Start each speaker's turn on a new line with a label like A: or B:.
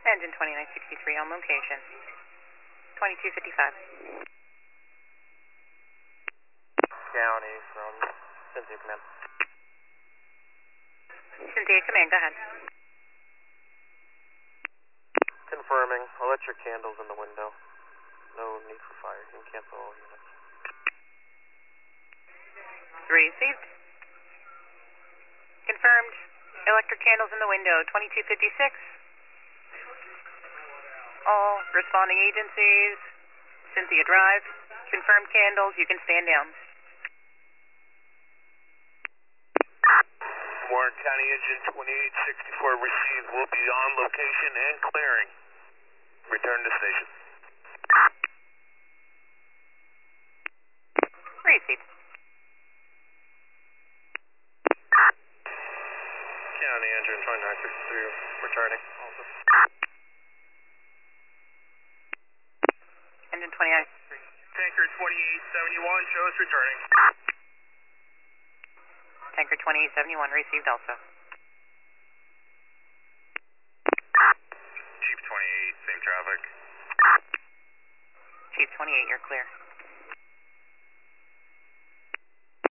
A: Engine 2963 on location. 2255.
B: County from Cynthia Command.
A: Cynthia Command, go ahead.
B: Confirming. Electric candles in the window. No need for fire. You can cancel all units.
A: Received. Confirmed. Electric candles in the window, 2256. All responding agencies, Cynthia Drive. Confirmed candles, you can stand down.
C: Warren County Engine 2864 received. Will be on location and clearing. Return to station.
A: Received.
B: County Engine 2963 returning also.
A: Engine 2963.
C: Tanker 2871 shows returning.
A: Tanker 2871 received also.